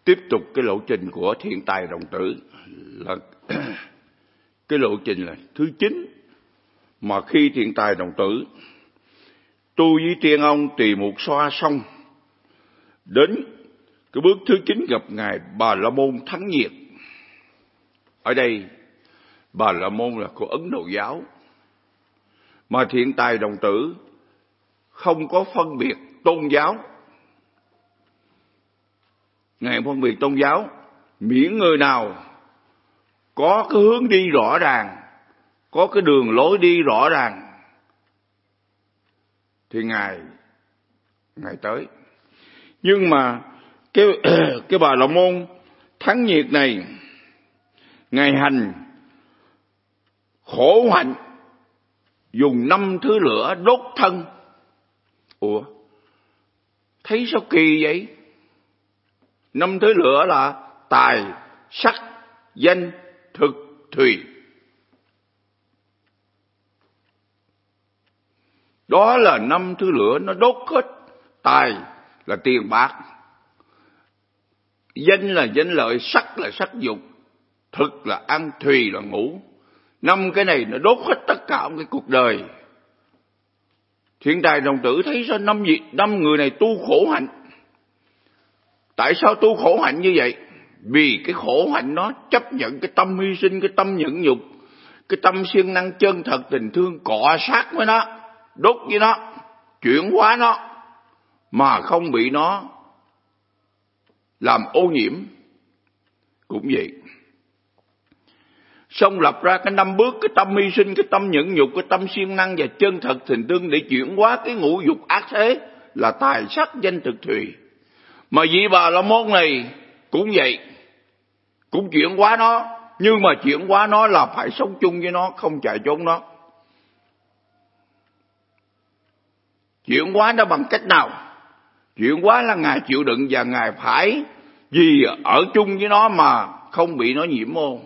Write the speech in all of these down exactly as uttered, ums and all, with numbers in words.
tiếp tục cái lộ trình của Thiện Tài Đồng Tử là cái lộ trình là thứ chín, mà khi Thiện Tài Đồng Tử tu với Tiên Ông Tỳ Mục Xoa xong, đến cái bước thứ chín gặp ngài Bà La Môn Thắng Nhiệt. Ở đây Bà La Môn là của Ấn Độ giáo, mà Thiện Tài Đồng Tử không có phân biệt tôn giáo. Ngài phân biệt tôn giáo, miễn người nào có cái hướng đi rõ ràng, có cái đường lối đi rõ ràng thì ngài ngài tới. Nhưng mà cái cái Bà La Môn Thắng Nhiệt này, ngài hành khổ hạnh, dùng năm thứ lửa đốt thân. Ủa, thấy sao kỳ vậy? Năm thứ lửa là tài, sắc, danh, thực, thùy. Đó là năm thứ lửa nó đốt hết. Tài là tiền bạc, danh là danh lợi, sắc là sắc dục, thực là ăn, thùy là ngủ. Năm cái này nó đốt hết tất cả cái cuộc đời. Thiện Tài Đồng Tử thấy sao năm gì năm người này tu khổ hạnh. Tại sao tu khổ hạnh như vậy? Vì cái khổ hạnh nó chấp nhận cái tâm hy sinh, cái tâm nhẫn nhục, cái tâm siêng năng chân thật tình thương, cọ sát với nó, đốt với nó, chuyển hóa nó, mà không bị nó làm ô nhiễm. Cũng vậy. Xong lập ra cái năm bước, cái tâm hy sinh, cái tâm nhẫn nhục, cái tâm siêng năng và chân thật tình thương để chuyển hóa cái ngũ dục ác thế là tài, sắc, danh, thực, thùy. Mà vị Bà La Môn này cũng vậy, cũng chuyển hóa nó, nhưng mà chuyển hóa nó là phải sống chung với nó, không chạy trốn nó. Chuyển hóa nó bằng cách nào? Chuyển hóa là ngài chịu đựng và ngài phải vì ở chung với nó mà không bị nó nhiễm ô.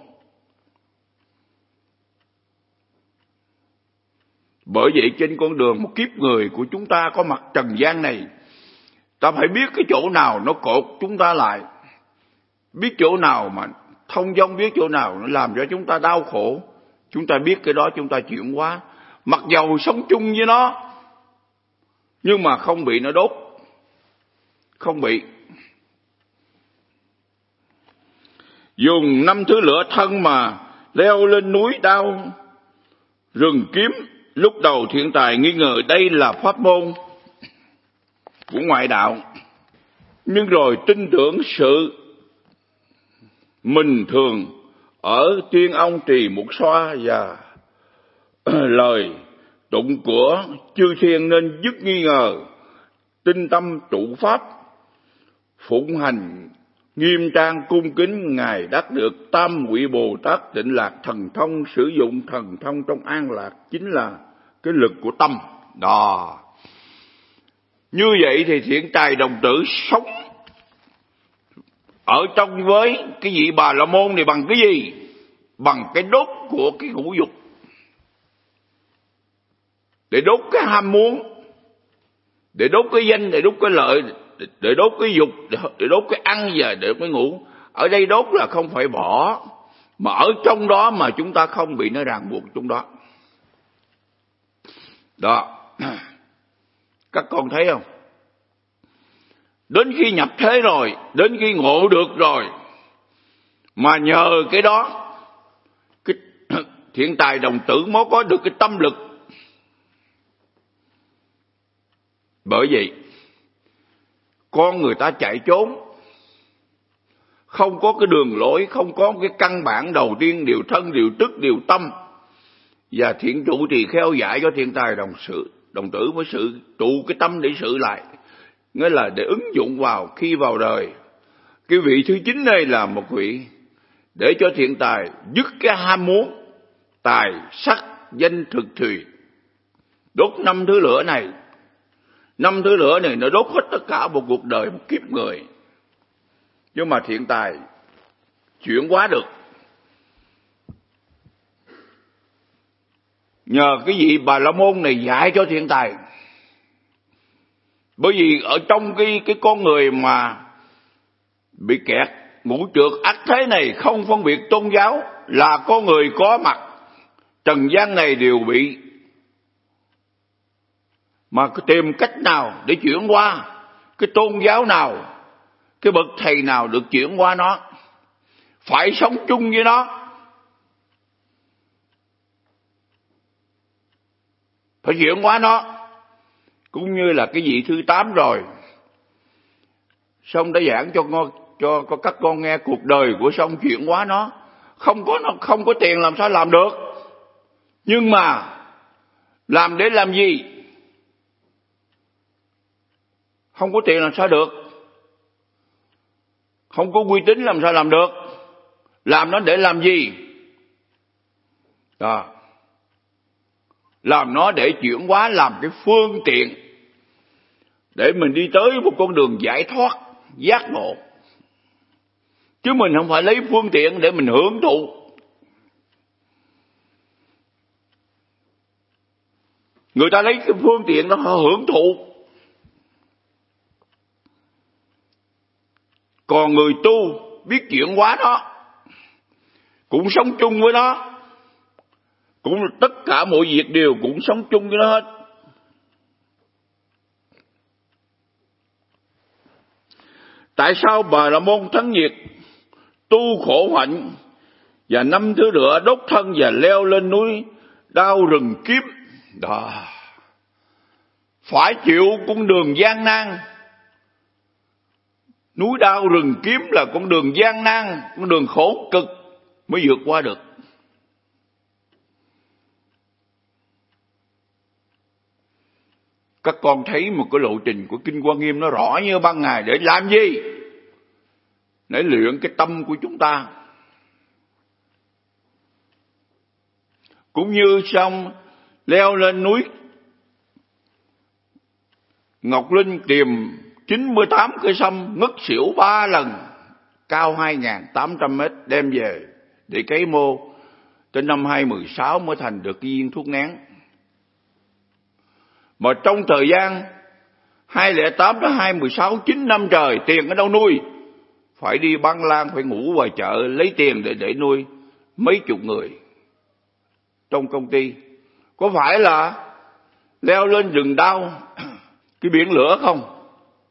Bởi vậy trên con đường một kiếp người của chúng ta có mặt trần gian này, ta phải biết cái chỗ nào nó cột chúng ta lại, biết chỗ nào mà thông dong, biết chỗ nào nó làm cho chúng ta đau khổ. Chúng ta biết cái đó chúng ta chuyển hóa, mặc dầu sống chung với nó nhưng mà không bị nó đốt, không bị. Dùng năm thứ lửa thân mà leo lên núi đao rừng kiếm. Lúc đầu Thiện Tài nghi ngờ đây là pháp môn của ngoại đạo, nhưng rồi tin tưởng sự mình thường ở Tiên Ông Tỳ Mục Xoa và lời tụng của chư thiên nên dứt nghi ngờ, tinh tâm trụ pháp, phụng hành nghiêm trang cung kính. Ngài đắc được Tam Vị Bồ Tát Tịnh Lạc Thần Thông. Sử dụng thần thông trong an lạc chính là cái lực của tâm đó. Như vậy thì Thiện Tài Đồng Tử sống ở trong với cái vị Bà La Môn này bằng cái gì? Bằng cái đốt của cái ngũ dục, để đốt cái ham muốn, để đốt cái danh, để đốt cái lợi, để đốt cái dục, để đốt cái ăn và để đốt cái ngủ. Ở đây đốt là không phải bỏ, mà ở trong đó mà chúng ta không bị nó ràng buộc trong đó. Đó, các con thấy không? Đến khi nhập thế rồi, đến khi ngộ được rồi, mà nhờ cái đó, cái Thiện Tài Đồng Tử mới có được cái tâm lực. Bởi vậy con người ta chạy trốn, không có cái đường lối, không có cái căn bản đầu tiên, điều thân, điều tức, điều tâm. Và Thiện Trụ Trì Kheo dạy cho Thiện Tài Đồng sự Đồng Tử mới sự trụ cái tâm để sự lại, nghĩa là để ứng dụng vào khi vào đời. Cái vị thứ chín này là một vị để cho Thiện Tài dứt cái ham muốn, tài, sắc, danh, thực, thùy. Đốt năm thứ lửa này. Năm thứ lửa này nó đốt hết tất cả một cuộc đời, một kiếp người. Nhưng mà Thiện Tài chuyển hóa được. Nhờ cái vị Bà La Môn này dạy cho Thiện Tài. Bởi vì ở trong cái, cái con người mà bị kẹt ngũ trượt ắt thế này, không phân biệt tôn giáo, là có người có mặt trần gian này đều bị, mà cứ tìm cách nào để chuyển qua, cái tôn giáo nào, cái bậc thầy nào được chuyển qua nó, phải sống chung với nó, phải chuyển qua nó. Cũng như là cái vị thứ tám rồi, Song đã giảng cho con, cho, cho các con nghe cuộc đời của Song chuyển hóa nó. Không có, nó không có tiền làm sao làm được. Nhưng mà làm để làm gì? Không có tiền làm sao được. Không có uy tín làm sao làm được. Làm nó để làm gì? À, làm nó để chuyển hóa, làm cái phương tiện để mình đi tới một con đường giải thoát, giác ngộ. Chứ mình không phải lấy phương tiện để mình hưởng thụ. Người ta lấy cái phương tiện đó họ hưởng thụ. Còn người tu biết chuyển hóa nó, cũng sống chung với nó, cũng tất cả mọi việc đều cũng sống chung với nó hết. Tại sao Bà La Môn Thắng Nhiệt tu khổ hạnh và năm thứ lửa đốt thân và leo lên núi đao rừng kiếm? Đó, phải chịu con đường gian nan. Núi đao rừng kiếm là con đường gian nan, con đường khổ cực mới vượt qua được. Các con thấy một cái lộ trình của Kinh Hoa Nghiêm nó rõ như ban ngày. Để làm gì? Để luyện cái tâm của chúng ta. Cũng như xong leo lên núi Ngọc Linh tìm chín mươi tám cây sâm, ngất xỉu ba lần, cao hai nghìn tám trăm mét, đem về để cấy mô. Tới năm hai mười sáu mới thành được cái viên thuốc nén. Mà trong thời gian hai không không tám đến hai mười sáu, chín năm trời, tiền ở đâu nuôi? Phải đi băng lang, phải ngủ ngoài chợ lấy tiền để để nuôi mấy chục người trong công ty. Có phải là leo lên rừng đao cái biển lửa không?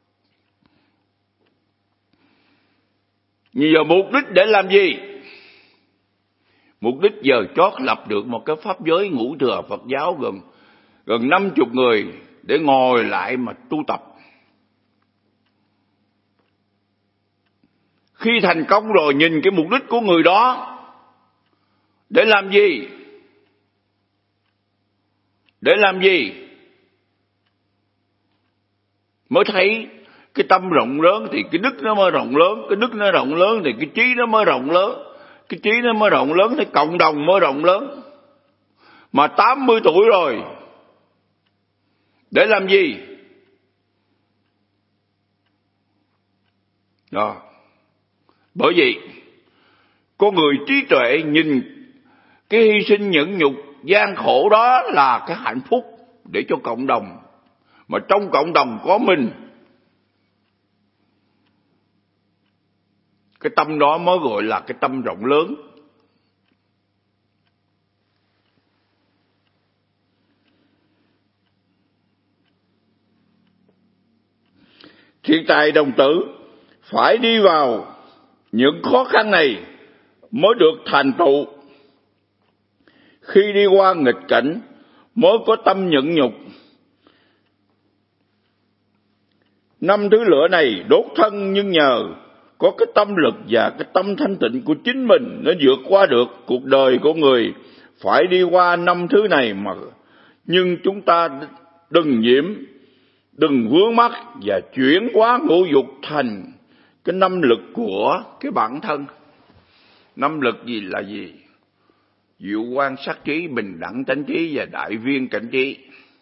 Nhưng giờ mục đích để làm gì? Mục đích giờ chót lập được một cái pháp giới ngũ thừa Phật giáo gần gần năm chục người để ngồi lại mà tu tập. Khi thành công rồi nhìn cái mục đích của người đó để làm gì? Để làm gì? Mới thấy cái tâm rộng lớn thì cái đức nó mới rộng lớn, cái đức nó rộng lớn thì cái trí nó mới rộng lớn, cái trí nó mới rộng lớn thì cộng đồng mới rộng lớn. Mà tám mươi tuổi rồi để làm gì? Đó. Bởi vì có người trí tuệ nhìn cái hy sinh nhẫn nhục gian khổ đó là cái hạnh phúc để cho cộng đồng, mà trong cộng đồng có mình. Cái tâm đó mới gọi là cái tâm rộng lớn. Thiện tài đồng tử phải đi vào những khó khăn này mới được thành tựu. Khi đi qua nghịch cảnh mới có tâm nhẫn nhục. Năm thứ lửa này đốt thân, nhưng nhờ có cái tâm lực và cái tâm thanh tịnh của chính mình nó vượt qua được. Cuộc đời của người phải đi qua năm thứ này mà. Nhưng chúng ta đừng nhiễm, đừng vướng mắc và chuyển hóa ngũ dục thành cái năm lực của cái bản thân. Năm lực gì là gì? Diệu quan sát trí, bình đẳng chánh trí và đại viên cảnh trí.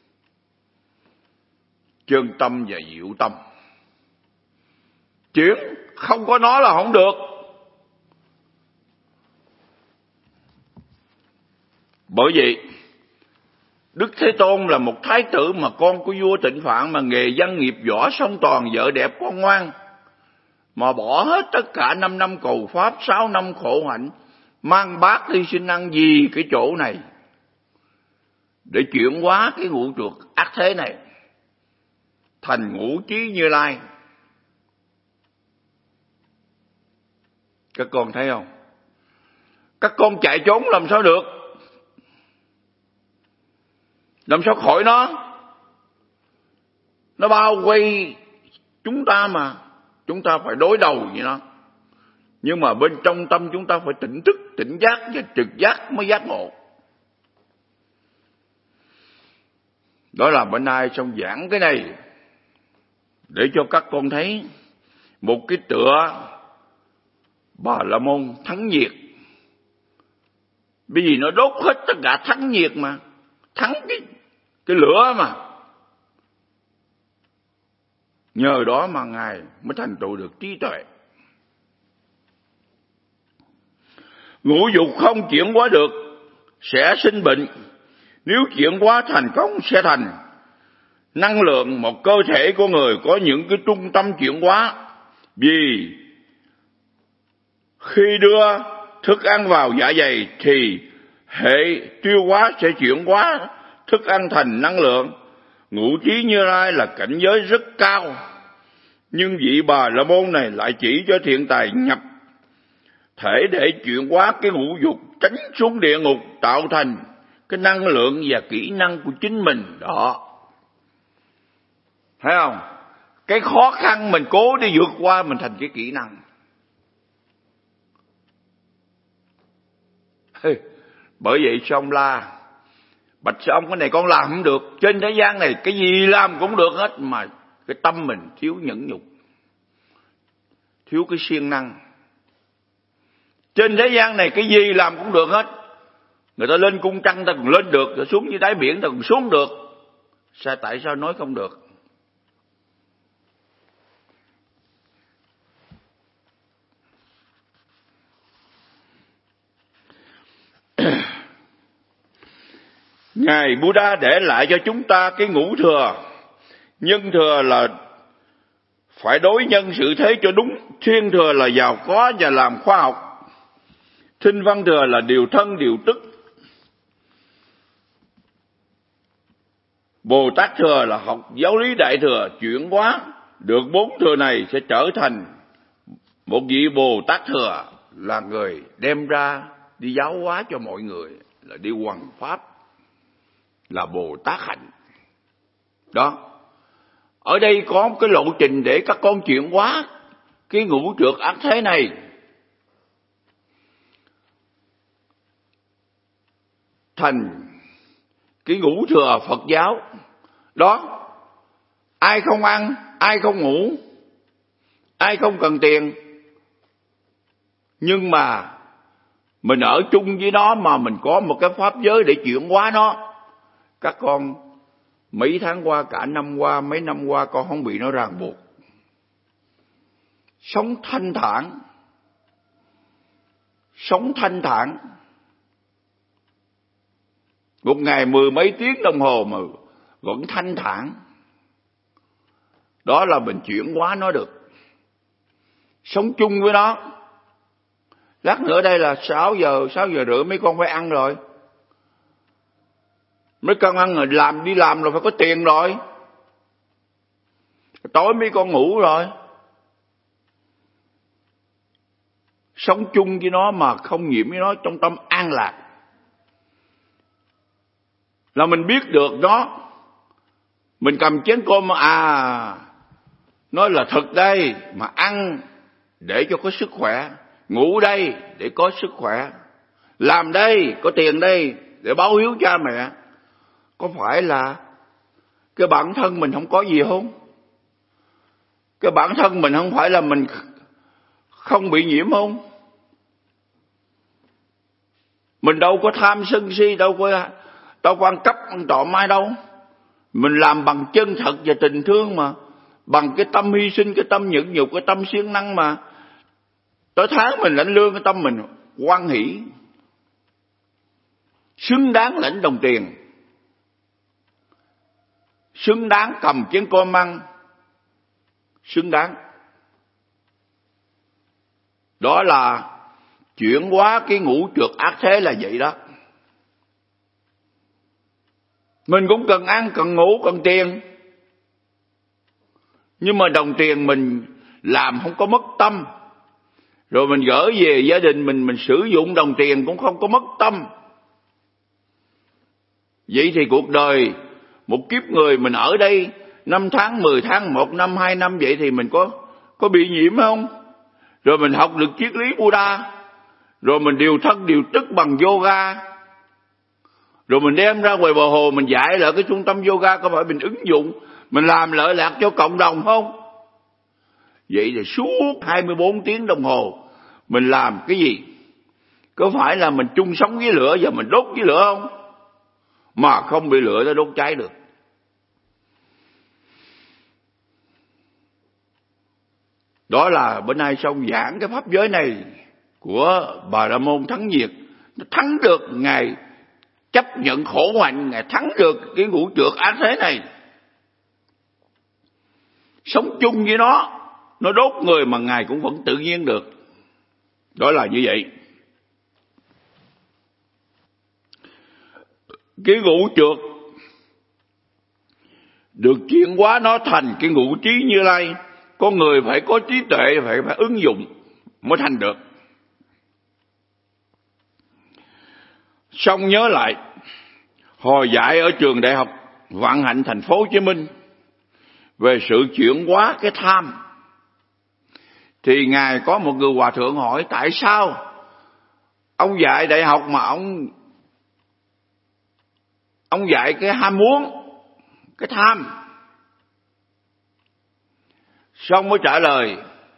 Chân tâm và diệu tâm. Chuyển không có nó là không được. Bởi vậy Đức Thế Tôn là một thái tử mà con của vua Tịnh Phạn, mà nghề văn nghiệp võ song toàn, vợ đẹp con ngoan, mà bỏ hết tất cả năm năm cầu pháp, sáu năm khổ hạnh, mang bát đi xin ăn gì cái chỗ này để chuyển hóa cái ngũ trượt ác thế này thành ngũ trí Như Lai. Các con thấy không? Các con chạy trốn làm sao được? Làm sao khỏi nó? Nó bao quay chúng ta mà. Chúng ta phải đối đầu với nó. Nhưng mà bên trong tâm chúng ta phải tỉnh thức, tỉnh giác và trực giác mới giác ngộ. Đó là bữa nay xong giảng cái này để cho các con thấy một cái tựa Bà La Môn thắng nhiệt. Bởi vì nó đốt hết tất cả thắng nhiệt mà. Thắng cái, cái lửa mà. Nhờ đó mà Ngài mới thành tựu được trí tuệ. Ngũ dục không chuyển hóa được sẽ sinh bệnh. Nếu chuyển hóa thành công sẽ thành năng lượng. Một cơ thể của người có những cái trung tâm chuyển hóa. Vì khi đưa thức ăn vào dạ dày thì hệ tiêu hóa sẽ chuyển hóa thức ăn thành năng lượng. Ngũ trí Như Lai là cảnh giới rất cao, nhưng vị Bà La Môn này lại chỉ cho thiện tài nhập thể để chuyển hóa cái ngũ dục, tránh xuống địa ngục, tạo thành cái năng lượng và kỹ năng của chính mình. Đó, thấy không? Cái khó khăn mình cố đi vượt qua, mình thành cái kỹ năng. Bởi vậy xong la bạch xong cái này con làm không được. Trên thế gian này cái gì làm cũng được hết, mà cái tâm mình thiếu nhẫn nhục, thiếu cái siêng năng. Trên thế gian này cái gì làm cũng được hết. Người ta lên cung trăng ta còn lên được, rồi xuống dưới đáy biển ta còn xuống được. Sao tại sao nói không được? Ngài Buddha để lại cho chúng ta cái ngũ thừa. Nhân thừa là phải đối nhân xử thế cho đúng. Thiên thừa là giàu có và làm khoa học. Thinh văn thừa là điều thân điều tức. Bồ Tát thừa là học giáo lý đại thừa. Chuyển hóa được bốn thừa này sẽ trở thành một vị Bồ Tát thừa, là người đem ra đi giáo hóa cho mọi người, là đi hoằng pháp, là Bồ Tát hạnh. Đó, ở đây có một cái lộ trình để các con chuyển hóa cái ngũ trượt ác thế này thành cái ngũ thừa Phật giáo. Đó, ai không ăn, ai không ngủ, ai không cần tiền, nhưng mà mình ở chung với nó, mà mình có một cái pháp giới để chuyển hóa nó. Các con mấy tháng qua, cả năm qua, mấy năm qua, con không bị nó ràng buộc. Sống thanh thản, sống thanh thản. Một ngày mười mấy tiếng đồng hồ mà vẫn thanh thản. Đó là mình chuyển hóa nó được. Sống chung với nó. Lát nữa đây là sáu giờ, sáu giờ rưỡi mấy con phải ăn rồi. Mấy con ăn rồi, làm đi làm rồi phải có tiền rồi. Tối mấy con ngủ rồi. Sống chung với nó mà không nhiễm với nó, trong tâm an lạc, là mình biết được nó. Mình cầm chén cơm mà à, nó là thật đây, mà ăn để cho có sức khỏe, ngủ đây để có sức khỏe, làm đây có tiền đây để báo hiếu cha mẹ. Có phải là cái bản thân mình không có gì không? Cái bản thân mình không phải là mình không bị nhiễm không? Mình đâu có tham sân si, đâu có đâu có ăn cắp ăn trộm ai đâu. Mình làm bằng chân thật và tình thương mà, bằng cái tâm hy sinh, cái tâm nhẫn nhục, cái tâm siêng năng mà. Tới tháng mình lãnh lương, cái tâm mình hoan hỷ, xứng đáng lãnh đồng tiền, xứng đáng cầm chén cơm ăn, xứng đáng. Đó là chuyển hóa cái ngũ trược ác thế là vậy đó. Mình cũng cần ăn, cần ngủ, cần tiền. Nhưng mà đồng tiền mình làm không có mất tâm. Rồi mình gửi về gia đình mình, mình sử dụng đồng tiền cũng không có mất tâm. Vậy thì cuộc đời, một kiếp người mình ở đây năm tháng, mười tháng, một năm, hai năm, vậy thì mình có có bị nhiễm không? Rồi mình học được triết lý Buddha, rồi mình điều thân điều tức bằng yoga, rồi mình đem ra ngoài bờ hồ mình dạy lại cái trung tâm yoga, có phải mình ứng dụng, mình làm lợi lạc cho cộng đồng không? Vậy thì suốt hai mươi bốn tiếng đồng hồ mình làm cái gì? Có phải là mình chung sống với lửa và mình đốt với lửa không? Mà không bị lửa nó đốt cháy được. Đó là bữa nay xong giảng cái pháp giới này của Bà La Môn thắng nhiệt. Nó thắng được, Ngài chấp nhận khổ hạnh, Ngài thắng được cái ngũ trược ác thế này. Sống chung với nó, nó đốt người mà Ngài cũng vẫn tự nhiên được. Đó là như vậy. Cái ngũ trược được chuyển hóa nó thành cái ngũ trí Như Lai. Con người phải có trí tuệ, phải phải ứng dụng mới thành được. Xong nhớ lại, hồi dạy ở trường đại học Vạn Hạnh thành phố Hồ Chí Minh về sự chuyển hóa cái tham, thì Ngài có một người hòa thượng hỏi tại sao ông dạy đại học mà ông ông dạy cái ham muốn, cái tham. Xong mới trả lời,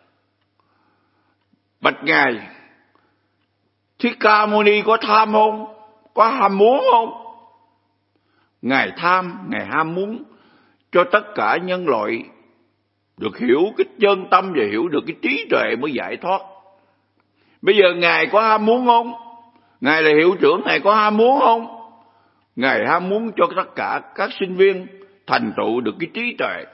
bạch Ngài, Thích Ca Mâu Ni có tham không? Có ham muốn không? Ngài tham, Ngài ham muốn cho tất cả nhân loại được hiểu cái chân tâm và hiểu được cái trí tuệ mới giải thoát. Bây giờ Ngài có ham muốn không? Ngài là hiệu trưởng, Ngài có ham muốn không? Ngài ham muốn cho tất cả các sinh viên thành tựu được cái trí tuệ.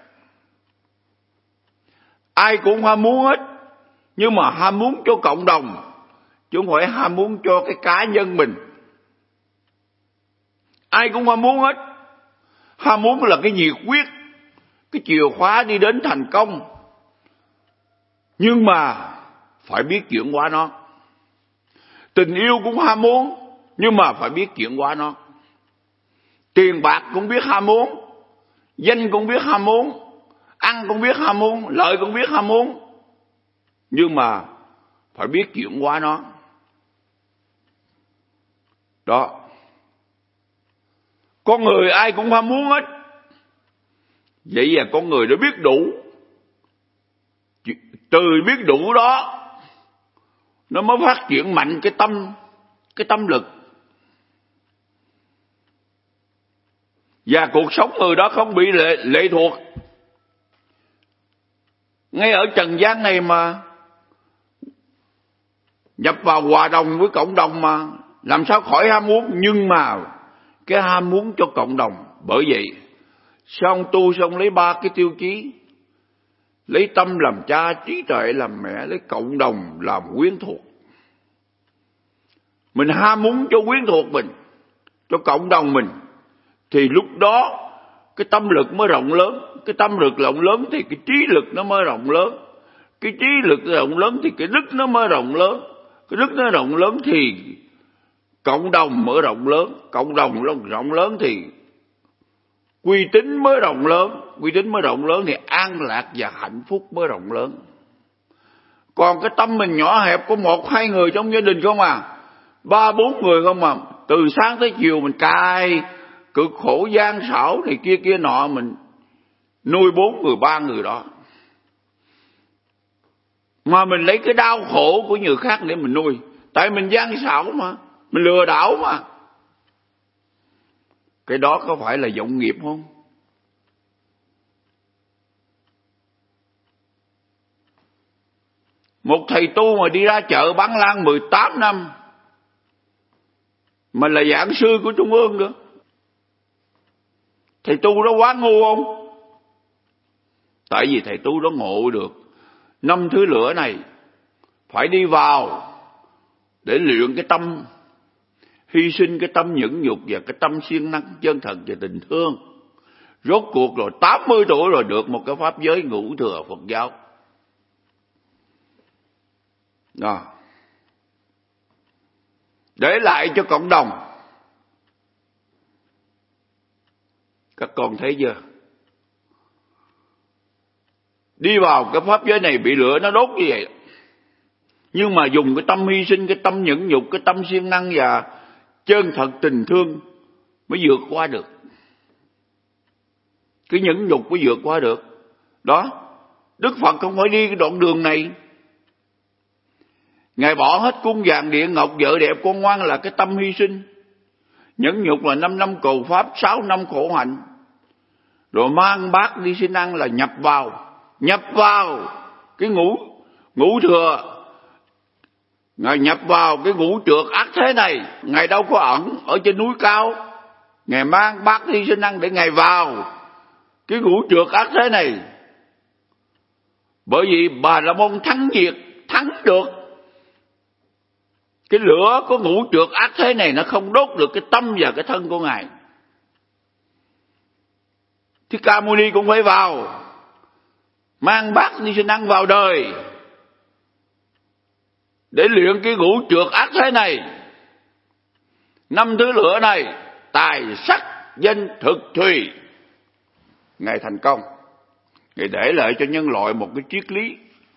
Ai cũng ham muốn hết, nhưng mà ham muốn cho cộng đồng, chứ không phải ham muốn cho cái cá nhân mình. Ai cũng ham muốn hết. Ham muốn là cái nhiệt huyết, cái chìa khóa đi đến thành công. Nhưng mà phải biết chuyển hóa nó. Tình yêu cũng ham muốn, nhưng mà phải biết chuyển hóa nó. Tiền bạc cũng biết ham muốn, danh cũng biết ham muốn, ăn cũng biết ham muốn, lợi cũng biết ham muốn. Nhưng mà phải biết chuyển hóa nó. Đó. Con người ai cũng ham muốn hết. Vậy là con người đã biết đủ. Từ biết đủ đó, nó mới phát triển mạnh cái tâm, cái tâm lực. Và cuộc sống người đó không bị lệ, lệ thuộc. Ngay ở trần gian này mà nhập vào hòa đồng với cộng đồng mà làm sao khỏi ham muốn. Nhưng mà cái ham muốn cho cộng đồng. Bởi vậy xong tu xong lấy ba cái tiêu chí: lấy tâm làm cha, trí tuệ làm mẹ, lấy cộng đồng làm quyến thuộc. Mình ham muốn cho quyến thuộc mình, cho cộng đồng mình, thì lúc đó cái tâm lực mới rộng lớn. Cái tâm lực rộng lớn thì cái trí lực nó mới rộng lớn. Cái trí lực rộng lớn thì cái đức nó mới rộng lớn. Cái đức nó rộng lớn thì cộng đồng mới rộng lớn. Cộng đồng rộng lớn thì uy tín mới rộng lớn. Uy tín mới rộng lớn thì an lạc và hạnh phúc mới rộng lớn. Còn cái tâm mình nhỏ hẹp, có một hai người trong gia đình không à, ba bốn người không à, từ sáng tới chiều mình cài cực khổ gian xảo này kia kia nọ, mình nuôi bốn người ba người đó. Mà mình lấy cái đau khổ của người khác để mình nuôi. Tại mình gian xảo mà, mình lừa đảo mà. Cái đó có phải là vọng nghiệp không? Một thầy tu mà đi ra chợ bán lan mười tám năm, mà là giảng sư của Trung ương nữa, thầy tu đó quá ngu không? Tại vì thầy tu đó ngộ được năm thứ lửa này, phải đi vào để luyện cái tâm hy sinh, cái tâm nhẫn nhục và cái tâm siêng năng chân thật và tình thương. Rốt cuộc rồi tám mươi tuổi rồi được một cái pháp giới ngũ thừa Phật giáo. Đó. Để lại cho cộng đồng. Các con thấy chưa? Đi vào cái pháp giới này bị lửa nó đốt như vậy. Nhưng mà dùng cái tâm hy sinh, cái tâm nhẫn nhục, cái tâm siêng năng và chân thật tình thương mới vượt qua được. Cái nhẫn nhục mới vượt qua được. Đó. Đức Phật không phải đi cái đoạn đường này. Ngài bỏ hết cung vàng điện ngọc, vợ đẹp con ngoan là cái tâm hy sinh. Nhẫn nhục là năm năm cầu pháp, sáu năm khổ hạnh. Rồi mang bát đi xin ăn là nhập vào. Nhập vào cái ngũ, ngũ thừa. Ngài nhập vào cái ngũ trược ác thế này. Ngài đâu có ẩn ở trên núi cao. Ngài mang bát đi xin ăn để Ngài vào cái ngũ trược ác thế này. Bởi vì Bà La Môn thắng diệt, thắng được cái lửa của ngũ trược ác thế này, nó không đốt được cái tâm và cái thân của Ngài. Thích Ca Mâu Ni cũng phải vào, mang bát đi xin ăn vào đời để luyện cái ngũ trược ác thế này. Năm thứ lửa này, tài sắc danh thực thùy, Ngài thành công. Ngài để lại cho nhân loại một cái triết lý.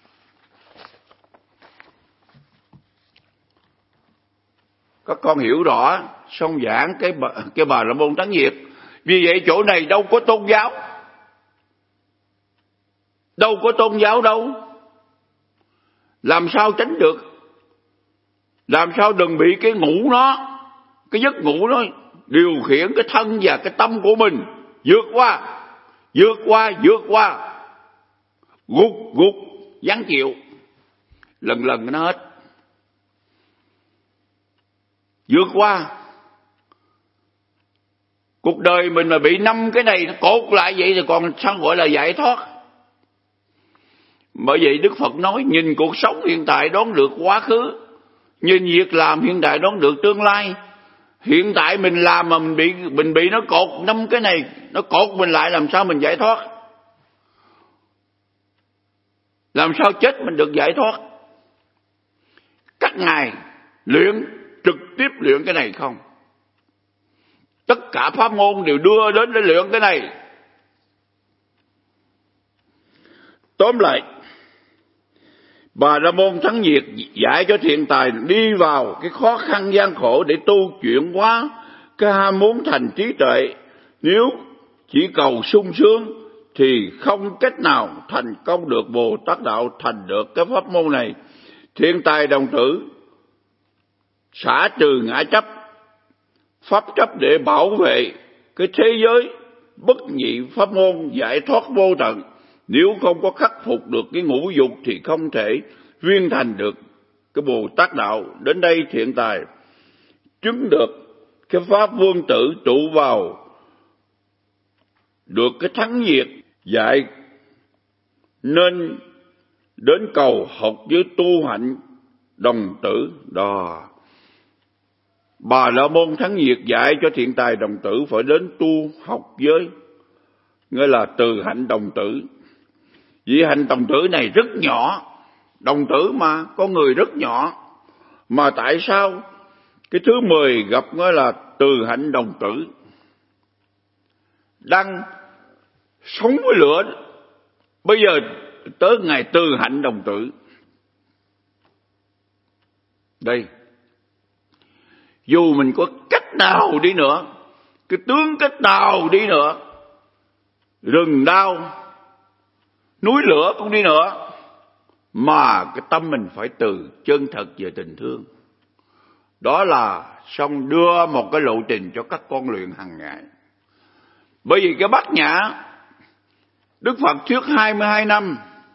Các con hiểu rõ, xong giảng cái bà, cái Bà La Môn thắng diệt. Vì vậy chỗ này đâu có tôn giáo. Đâu có tôn giáo đâu. Làm sao tránh được? Làm sao đừng bị cái ngủ nó, cái giấc ngủ nó điều khiển cái thân và cái tâm của mình. Vượt qua, vượt qua, vượt qua. Gục, gục, giáng chịu. Lần lần nó hết. Vượt qua. Cuộc đời mình mà bị năm cái này nó cột lại vậy thì còn sao gọi là giải thoát? Bởi vậy Đức Phật nói nhìn cuộc sống hiện tại đón được quá khứ, nhìn việc làm hiện tại đón được tương lai. Hiện tại mình làm mà mình bị mình bị nó cột năm cái này, nó cột mình lại, làm sao mình giải thoát? Làm sao chết mình được giải thoát? Các ngài luyện, trực tiếp luyện cái này không? Tất cả pháp môn đều đưa đến để luyện cái này. Tóm lại, Bà La Môn thắng diệt dạy cho thiện tài đi vào cái khó khăn gian khổ để tu chuyển hóa cái ham muốn thành trí tuệ. Nếu chỉ cầu sung sướng thì không cách nào thành công được Bồ Tát đạo, thành được cái pháp môn này. Thiện tài đồng tử xả trừ ngã chấp, pháp chấp để bảo vệ cái thế giới bất nhị pháp môn giải thoát vô tận. Nếu không có khắc phục được cái ngũ dục thì không thể viên thành được cái Bồ Tát đạo. Đến đây thiện tài chứng được cái pháp vương tử, trụ vào được cái thắng diệt, dạy nên đến cầu học với tu hạnh đồng tử. Đó, Bà La Môn thắng diệt dạy cho thiện tài đồng tử phải đến tu học với, nghĩa là từ hạnh đồng tử. Vì hạnh đồng tử này rất nhỏ, đồng tử mà, con người rất nhỏ. Mà tại sao cái thứ mười gặp nghĩa là từ hạnh đồng tử? Đang sống với lửa, bây giờ tới ngày từ hạnh đồng tử. Đây, dù mình có cách nào đi nữa, cái tướng cách nào đi nữa, rừng đao, núi lửa cũng đi nữa, mà cái tâm mình phải từ chân thật về tình thương. Đó là xong đưa một cái lộ trình cho các con luyện hàng ngày. Bởi vì cái Bát Nhã, Đức Phật trước hai mươi hai năm,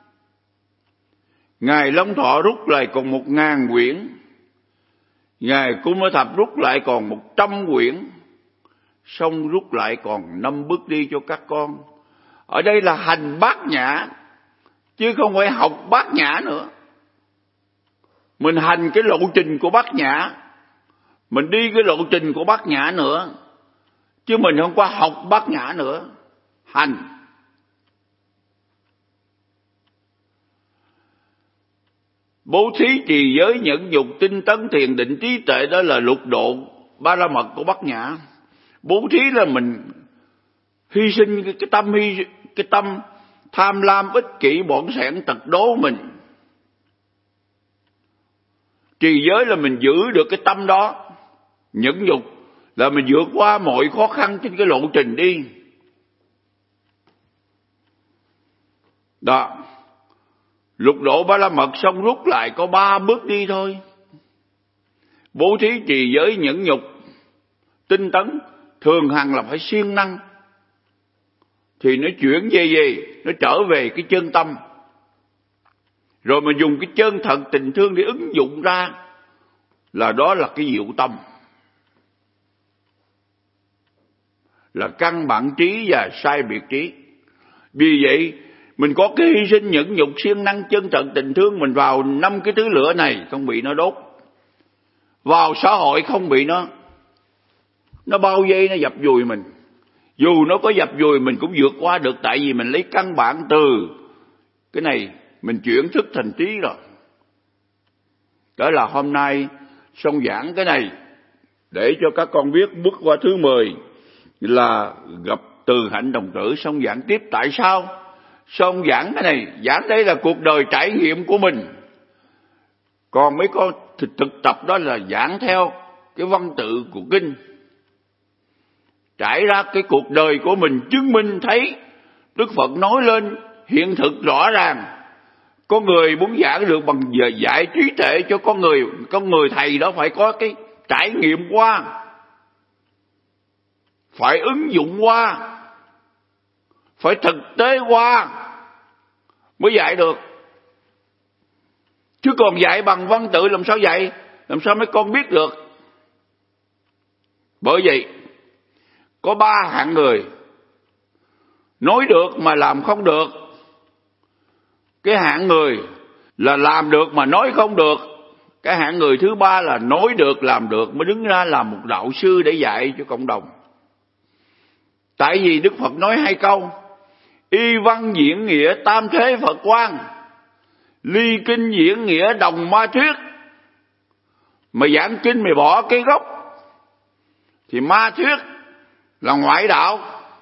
Ngài Long Thọ rút lại còn một ngàn quyển, Ngài Cung Mơ Thập rút lại còn một trăm quyển, xong rút lại còn năm bước đi cho các con. Ở đây là hành Bát Nhã, chứ không phải học Bát Nhã nữa. Mình hành cái lộ trình của Bát Nhã, mình đi cái lộ trình của Bát Nhã nữa, chứ mình không có học Bát Nhã nữa. Hành. Bố thí, trì giới, nhẫn nhục, tinh tấn, thiền định, trí tuệ, đó là lục độ ba la mật của Bát Nhã. Bố thí là mình hy sinh cái, cái tâm hy cái tâm tham lam, ích kỷ, bỏng sẻn, tật đố mình. Trì giới là mình giữ được cái tâm đó. Nhẫn nhục là mình vượt qua mọi khó khăn trên cái lộ trình đi. Đó. Lục độ ba la mật xong rút lại có ba bước đi thôi. Bố thí, trì giới, nhẫn nhục, tinh tấn, thường hằng là phải siêng năng. Thì nó chuyển về gì? Nó trở về cái chân tâm. Rồi mà dùng cái chân thật tình thương để ứng dụng ra, là đó là cái diệu tâm, là căn bản trí và sai biệt trí. Vì vậy mình có cái hy sinh, nhẫn nhục, siêng năng, chân thật tình thương, mình vào năm cái thứ lửa này không bị nó đốt, vào xã hội không bị nó nó bao vây, nó dập vùi mình. Dù nó có dập vùi mình cũng vượt qua được, tại vì mình lấy căn bản từ cái này mình chuyển thức thành trí rồi. Đó là hôm nay Song giảng cái này để cho các con biết. Bước qua thứ mười là gặp Từ Hạnh đồng tử. Song giảng tiếp tại sao Song giảng cái này? Giảng đây là cuộc đời trải nghiệm của mình. Còn mấy con thực, thực tập đó là giảng theo cái văn tự của kinh, trải ra cái cuộc đời của mình, chứng minh thấy Đức Phật nói lên hiện thực rõ ràng. Có người muốn giảng được bằng dạy trí tuệ cho con người, con người thầy đó phải có cái trải nghiệm qua, phải ứng dụng qua, phải thực tế qua mới dạy được. Chứ còn dạy bằng văn tự làm sao dạy? Làm sao mấy con biết được? Bởi vậy có ba hạng người: nói được mà làm không được, cái hạng người là làm được mà nói không được, cái hạng người thứ ba là nói được làm được mới đứng ra làm một đạo sư để dạy cho cộng đồng. Tại vì Đức Phật nói hai câu: y văn diễn nghĩa tam thế Phật quan, ly kinh diễn nghĩa đồng ma thuyết. Mà giảng kinh mày bỏ cái gốc thì ma thuyết là ngoại đạo.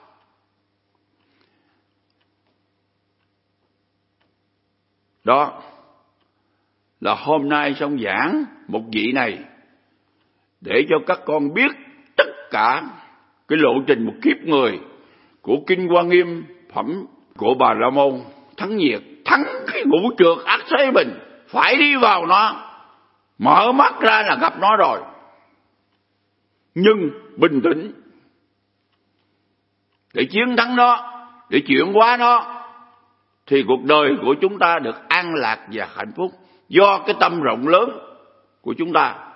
Đó là hôm nay Song giảng một vị này để cho các con biết tất cả cái lộ trình một kiếp người của Kinh Hoa Nghiêm phẩm của Bà La Môn thắng nhiệt, thắng cái ngũ trược ác thế mình, phải đi vào nó, mở mắt ra là gặp nó rồi. Nhưng bình tĩnh để chiến thắng nó, để chuyển hóa nó, thì cuộc đời của chúng ta được an lạc và hạnh phúc do cái tâm rộng lớn của chúng ta.